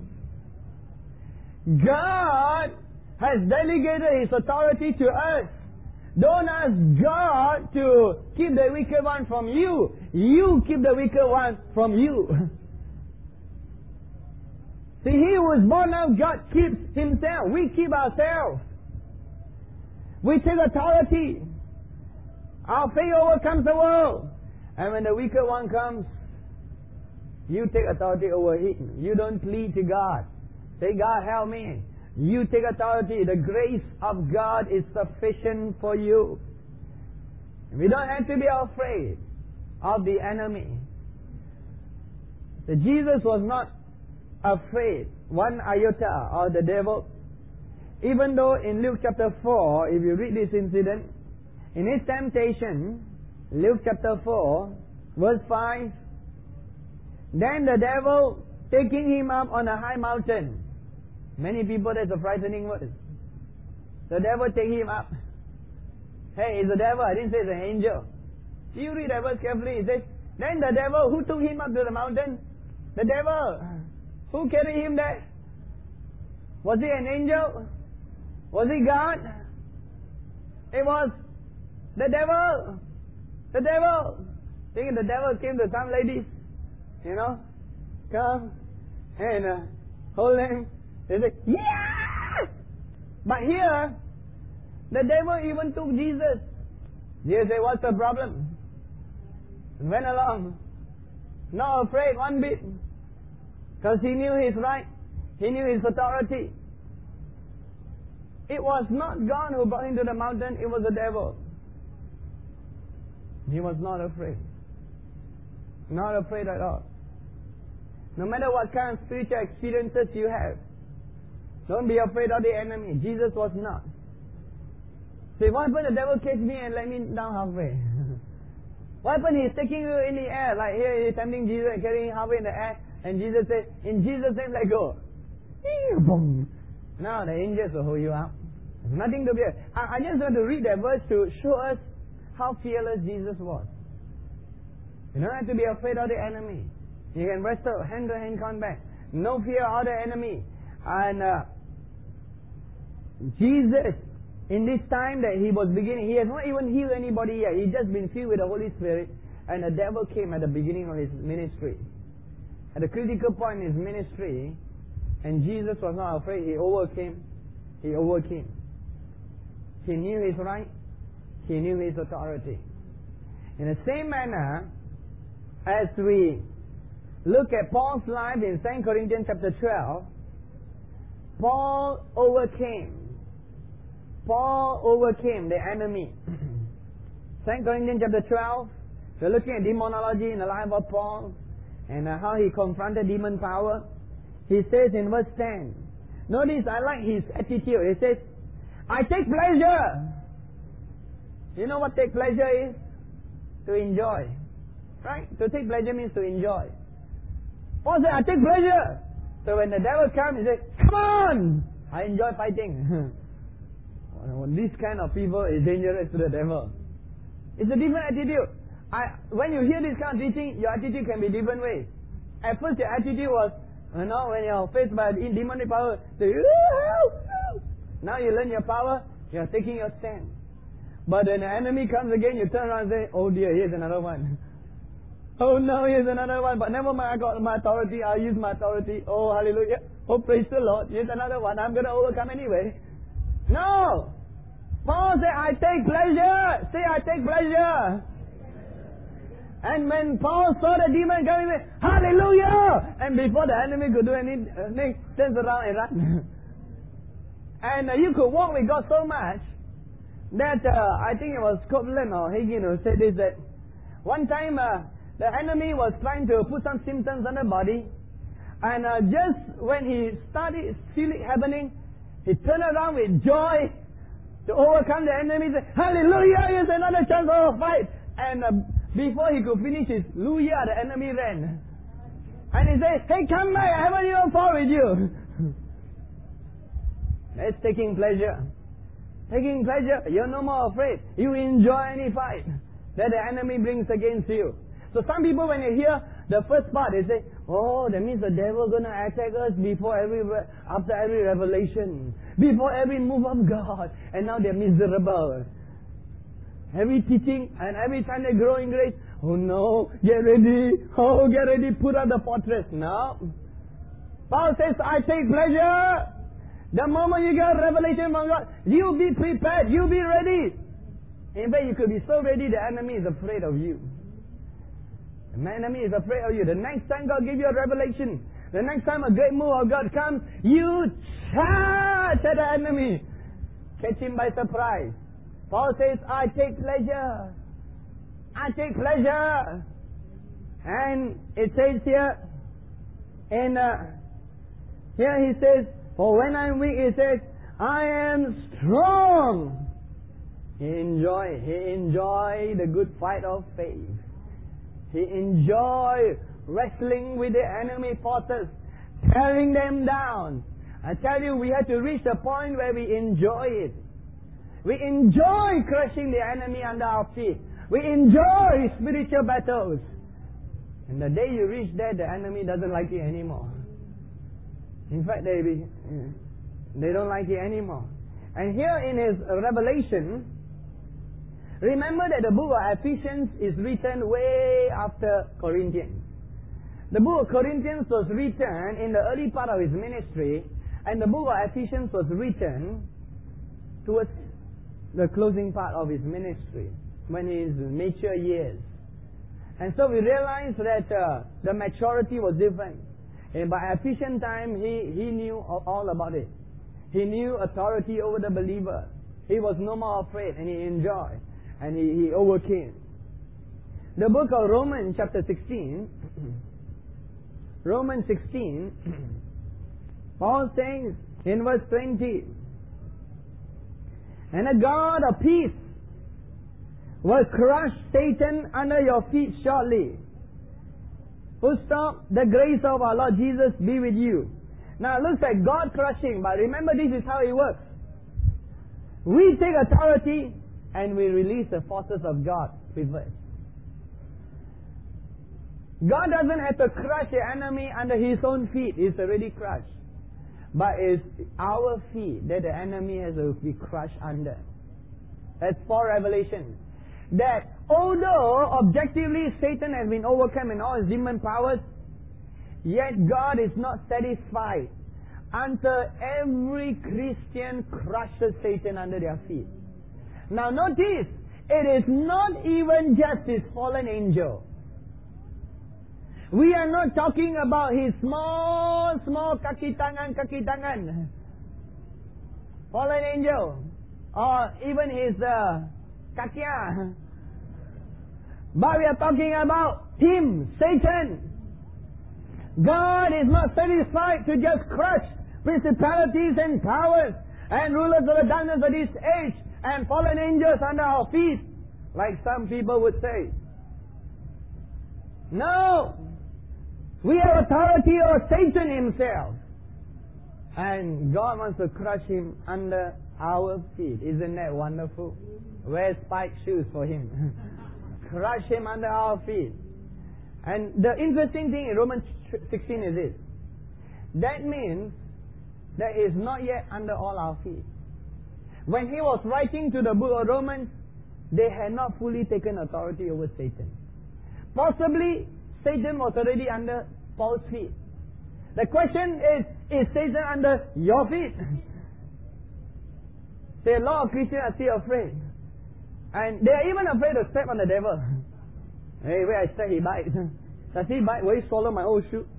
God has delegated His authority to us. Don't ask God to keep the wicked one from you. You keep the wicked one from you. See, he who is born of God keeps himself. We keep ourselves. We take authority. Our faith overcomes the world. And when the wicked one comes, you take authority over him. You don't plead to God. Say, God, help me. You take authority. The grace of God is sufficient for you. We don't have to be afraid of the enemy. So Jesus was not afraid one iota of the devil. even though in Luke chapter four, if you read this incident, in his temptation, Luke chapter four, verse five, then the devil taking him up on a high mountain. Many people, that's a frightening word. The devil take him up. Hey, it's the devil. I didn't say it's an angel. You read that verse carefully. It says, then the devil, who took him up to the mountain? The devil. Who carried him there? Was he an angel? Was he God? It was the devil. The devil. Thinking the devil came to some ladies, you know, come and uh, hold him. They say, yeah! But here, the devil even took Jesus. Jesus said, what's the problem? And went along. Not afraid one bit. Because he knew his right. He knew his authority. It was not God who brought him to the mountain, it was the devil. He was not afraid. Not afraid at all. No matter what kind of spiritual experiences you have, don't be afraid of the enemy. Jesus was not. Say, what happened? The devil catch me and let me down halfway. What happened? He's taking you in the air, like here he's tempting Jesus and carrying him halfway in the air, and Jesus said, in Jesus' name, let go. Boom. Now the angels will hold you up. There's nothing to be. I, I just want to read that verse to show us how fearless Jesus was. You don't have to be afraid of the enemy. You can wrestle hand-to-hand combat. No fear of the enemy. And uh, Jesus, in this time that he was beginning, he has not even healed anybody yet. He's just been filled with the Holy Spirit. And the devil came at the beginning of his ministry. At the critical point in his ministry, and Jesus was not afraid. He overcame. He overcame. He knew his right. He knew his authority. In the same manner, as we look at Paul's life in Second Corinthians chapter twelve, Paul overcame. Paul overcame the enemy. Second Corinthians chapter twelve, we're looking at demonology in the life of Paul and uh, how he confronted demon power. He says in verse ten, notice I like his attitude. He says, I take pleasure. You know what take pleasure is? To enjoy. Right? To take pleasure means to enjoy. Paul said, I take pleasure. So when the devil comes, he says, come on! I enjoy fighting. This kind of people is dangerous to the devil. It's a different attitude. I, when you hear this kind of teaching, your attitude can be different ways. At first your attitude was, you know, when you're faced by demonic power, say, now you learn your power, you're taking your stand. But when the enemy comes again, you turn around and say, oh dear, here's another one. Oh no, here's another one. But never mind, I got my authority, I'll use my authority. Oh, hallelujah. Oh, praise the Lord. Here's another one. I'm going to overcome anyway. No. Paul said, I take pleasure. Say, I take pleasure. And when Paul saw the demon coming, he said, hallelujah! And before the enemy could do anything, turns around and runs. And uh, you could walk with God so much that uh, I think it was Copeland or Hagin who said this, that one time uh, the enemy was trying to put some symptoms on the body, and uh, just when he started feel it happening, he turned around with joy to overcome the enemy. He said, hallelujah, here's another chance of a fight. And uh, before he could finish his hallelujah, the enemy ran. And he said, hey, come back, I haven't even fought with you. That's taking pleasure. Taking pleasure, you're no more afraid. You enjoy any fight that the enemy brings against you. So some people, when they hear the first part, they say, oh, that means the devil going to attack us before every, after every revelation, before every move of God. And now they're miserable. Every teaching and every time they grow in grace, oh no, get ready, oh get ready, put up the fortress. No. Paul says, I take pleasure. The moment you get revelation from God, you be prepared, you be ready. In fact, you could be so ready, the enemy is afraid of you. The enemy is afraid of you. The next time God gives you a revelation, the next time a great move of God comes, you charge at the enemy. Catch him by surprise. Paul says, I take pleasure. I take pleasure. And it says here, and uh, here he says, for when I'm weak, he says, I am strong. He enjoyed, he enjoyed the good fight of faith. He enjoyed wrestling with the enemy forces, tearing them down. I tell you, we had to reach the point where we enjoy it. We enjoy crushing the enemy under our feet. We enjoy spiritual battles. And the day you reach there, the enemy doesn't like you anymore. In fact, they be, they don't like you anymore. And here in his Revelation, remember that the book of Ephesians is written way after Corinthians. The book of Corinthians was written in the early part of his ministry, and the book of Ephesians was written towards the closing part of his ministry, when his mature years. And so we realize that uh, the maturity was different. And by Ephesian time, he, he knew all about it. He knew authority over the believer. He was no more afraid, and he enjoyed, and he, he overcame. The book of Romans chapter sixteen, Romans sixteen, Paul says in verse twenty, and the God of peace will crush Satan under your feet shortly. Full stop. The grace of our Lord Jesus be with you. Now it looks like God crushing, but remember, this is how it works. We take authority and we release the forces of God with us. God doesn't have to crush the enemy under his own feet. It's already crushed. But it's our feet that the enemy has to be crushed under. That's for Revelation. That although objectively Satan has been overcome in all his demon powers, yet God is not satisfied until every Christian crushes Satan under their feet. Now notice, it is not even just his fallen angel. We are not talking about his small, small kaki tangan, kaki tangan. Fallen angel. Or even his uh, kakia. But we are talking about him, Satan. God is not satisfied to just crush principalities and powers and rulers of the darkness of this age and fallen angels under our feet, like some people would say. No! We have authority over Satan himself. And God wants to crush him under our feet. Isn't that wonderful? Wear spiked shoes for him. Crush him under our feet. And the interesting thing in Romans sixteen is this. That means that he is not yet under all our feet. When he was writing to the book of Romans, they had not fully taken authority over Satan. Possibly Satan was already under Paul's feet. The question is, is Satan under your feet? See, a lot of Christians are still afraid. And they are even afraid to step on the devil. Hey, where I step, he bites. Does he bite? Will he swallow my old shoe?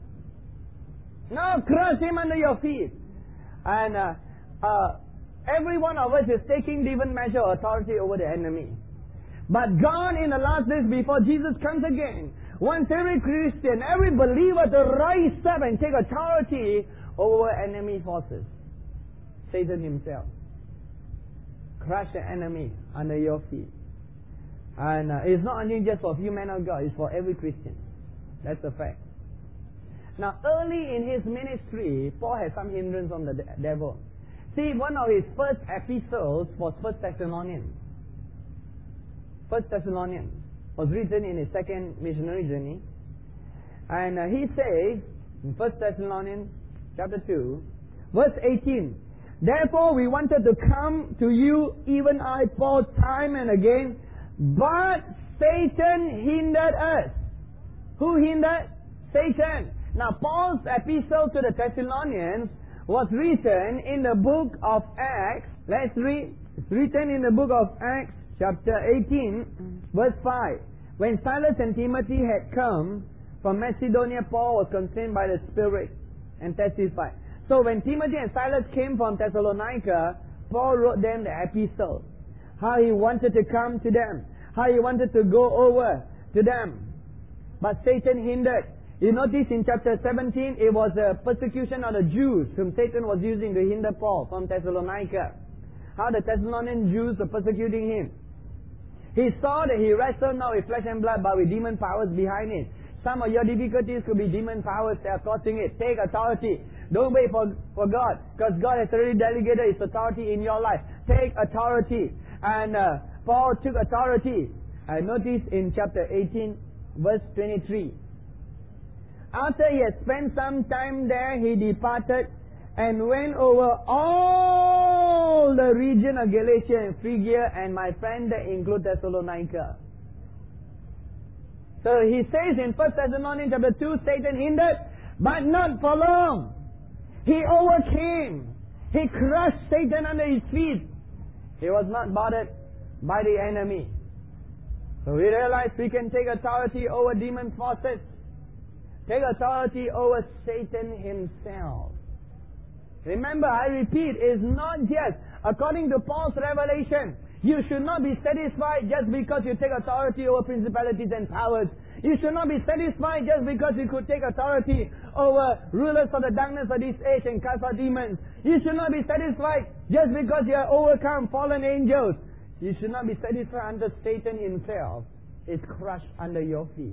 No, crush him under your feet. And uh, uh, every one of us is taking different measure of authority over the enemy. But God, in the last days before Jesus comes again, wants every Christian, every believer to rise up and take authority over enemy forces. Satan himself. Crush the enemy under your feet. And uh, it's not only just for few men of God, it's for every Christian. That's a fact. Now, early in his ministry, Paul had some hindrance from the de- devil. See, one of his first epistles was First Thessalonians. First Thessalonians was written in his second missionary journey. And uh, he says, in First Thessalonians chapter two, verse eighteen, therefore we wanted to come to you, even I, Paul, time and again, but Satan hindered us. Who hindered? Satan. Now, Paul's epistle to the Thessalonians was written in the book of Acts. Let's read. It's written in the book of Acts, chapter eighteen, verse five. When Silas and Timothy had come from Macedonia, Paul was constrained by the Spirit and testified. So when Timothy and Silas came from Thessalonica, Paul wrote them the epistle. How he wanted to come to them. How he wanted to go over to them. But Satan hindered. You notice in chapter seventeen, it was a persecution of the Jews whom Satan was using to hinder Paul from Thessalonica. How the Thessalonian Jews were persecuting him. He saw that he wrestled not with flesh and blood, but with demon powers behind it. Some of your difficulties could be demon powers that are causing it. Take authority. Don't wait for, for God, because God has already delegated His authority in your life. Take authority. And uh, Paul took authority. I notice in chapter eighteen, verse twenty-three. After he had spent some time there, he departed and went over all the region of Galatia and Phrygia, and my friend, that include Thessalonica. So he says in First Thessalonians chapter two, Satan hindered, but not for long. He overcame. He crushed Satan under his feet. He was not bothered by the enemy. So we realize we can take authority over demon forces. Take authority over Satan himself. Remember, I repeat, it's not just according to Paul's revelation. You should not be satisfied just because you take authority over principalities and powers. You should not be satisfied just because you could take authority over rulers of the darkness of this age and cast out demons. You should not be satisfied just because you have overcome fallen angels. You should not be satisfied until Satan himself is crushed under your feet.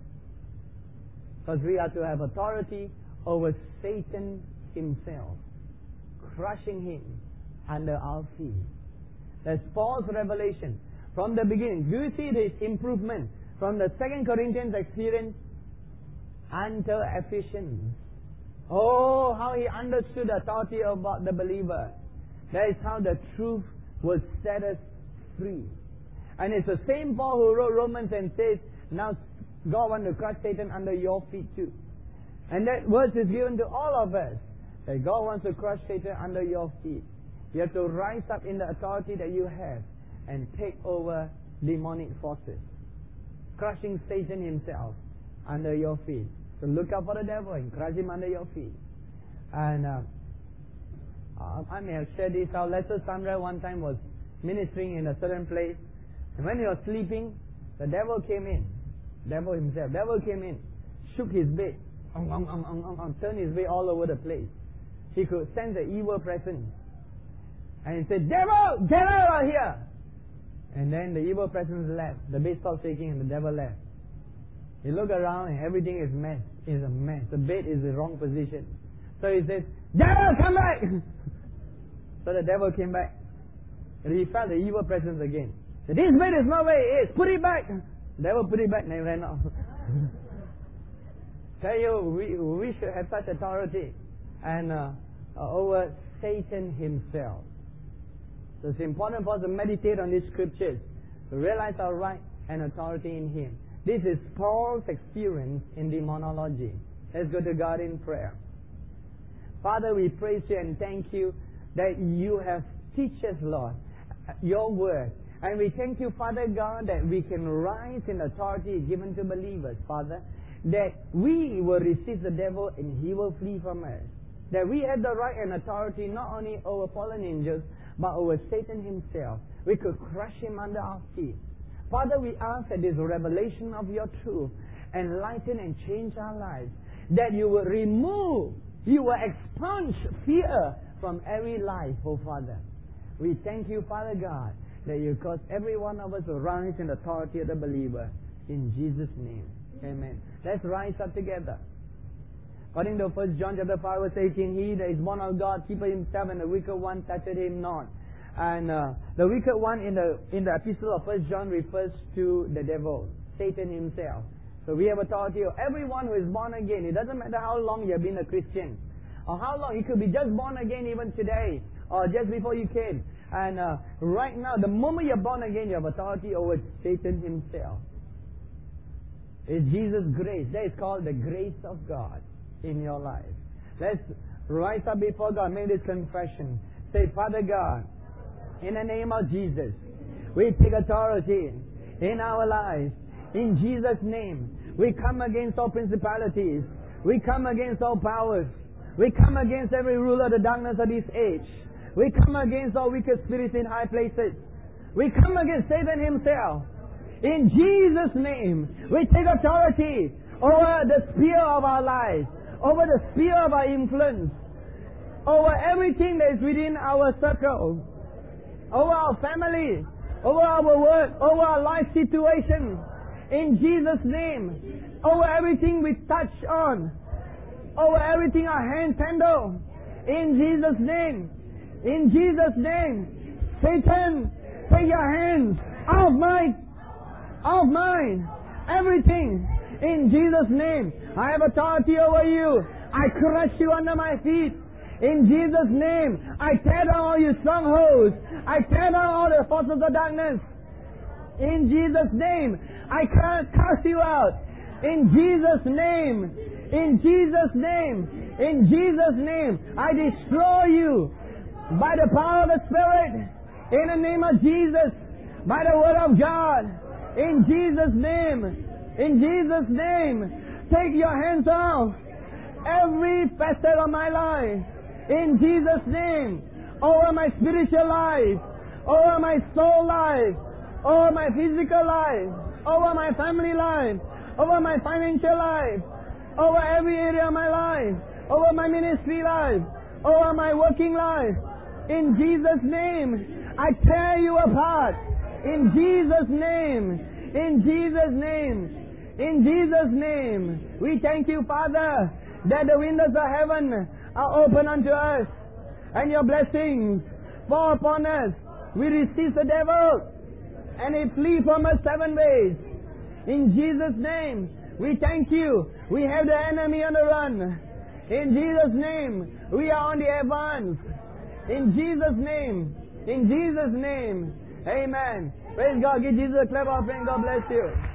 Because we are to have authority over Satan himself, crushing him under our feet. That's Paul's revelation from the beginning. Do you see this improvement from the Second Corinthians experience until Ephesians? Oh, how he understood the authority about the believer. That is how the truth will set us free. And it's the same Paul who wrote Romans and says, now God wants to crush Satan under your feet too. And that verse is given to all of us. That God wants to crush Satan under your feet. You have to rise up in the authority that you have and take over demonic forces, crushing Satan himself under your feet. So look out for the devil and crush him under your feet. And uh, uh, I may have shared this. Our Lester Sandra one time was ministering in a certain place, and when he was sleeping, the devil came in. Devil himself. Devil came in, shook his bed, um, um, um, um, um, um, turned his bed all over the place. He could sense the evil presence. And he said, devil, get out of here! And then the evil presence left. The bed stopped shaking and the devil left. He looked around and everything is mess. Is a mess. The bed is the wrong position. So he says, devil, come back! So the devil came back. And he felt the evil presence again. He said, this bed is not where it is. Put it back! The devil put it back and he ran off. Tell you, we, we should have such authority. And uh, over Satan himself. So it's important for us to meditate on these scriptures, to realize our right and authority in Him. This is Paul's experience in demonology. Let's go to God in prayer. Father, we praise You and thank You that You have teach us, Lord, Your word. And we thank You, Father God, that we can rise in authority given to believers, Father, that we will resist the devil and he will flee from us. That we have the right and authority not only over fallen angels, but over Satan himself. We could crush him under our feet. Father, we ask that this revelation of Your truth enlighten and change our lives. That You will remove, You will expunge fear from every life, oh Father. We thank You, Father God, that You cause every one of us to rise in the authority of the believer. In Jesus' name. Amen. Let's rise up together. According to First John chapter five verse eighteen, he that is born of God keepeth himself, and the wicked one toucheth him not. And uh, the wicked one in the in the epistle of First John refers to the devil, Satan himself. So we have authority of everyone who is born again. It doesn't matter how long you have been a Christian, or how long. You could be just born again even today, or just before you came. And uh, right now, the moment you're born again, you have authority over Satan himself. It's Jesus' grace. That is called the grace of God in your life. Let's rise up before God, make this confession. Say, Father God, in the name of Jesus, we take authority in our lives. In Jesus' name, we come against all principalities. We come against all powers. We come against every ruler of the darkness of this age. We come against all wicked spirits in high places. We come against Satan himself. In Jesus' name, we take authority over the sphere of our lives, over the sphere of our influence, over everything that is within our circle, over our family, over our work, over our life situation. In Jesus' name, over everything we touch on, over everything our hands handle. In Jesus' name, in Jesus' name, Satan, take your hands off my, off mine, everything. In Jesus' name, I have authority over you. I crush you under my feet. In Jesus' name, I tear down all your strongholds. I tear down all the forces of darkness. In Jesus' name, I cast you out. In Jesus' name, in Jesus' name, in Jesus' name, I destroy you by the power of the Spirit. In the name of Jesus, by the word of God. In Jesus' name, in Jesus' name, take your hands off every facet of my life. In Jesus' name, over my spiritual life, over my soul life, over my physical life, over my family life, over my financial life, over every area of my life, over my ministry life, over my working life. In Jesus' name, I tear you apart. In Jesus' name, in Jesus' name, in Jesus' name, we thank you, Father, that the windows of heaven are open unto us, and your blessings fall upon us. We resist the devil, and he flee from us seven ways. In Jesus' name, we thank you. We have the enemy on the run. In Jesus' name, we are on the advance. In Jesus' name, in Jesus' name, amen. Praise God. Give Jesus a clap offering. God bless you.